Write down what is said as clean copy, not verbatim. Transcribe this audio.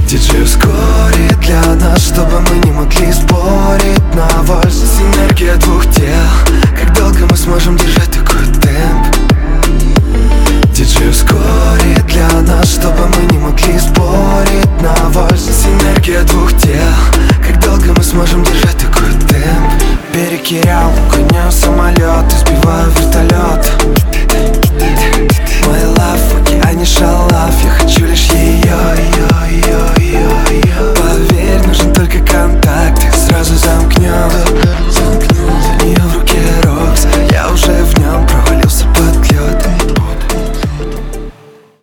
Диджей ускорит для нас, чтобы мы не могли спорить на вальс. Синергия двух тел, как долго мы сможем держать такой темп? Диджей ускорит для нас, чтобы мы не могли спорить на вальс. Синергия двух тел, как долго мы сможем держать такой темп? Перекирял, гоняю самолет, избиваю вертолет. My love в океане шалом.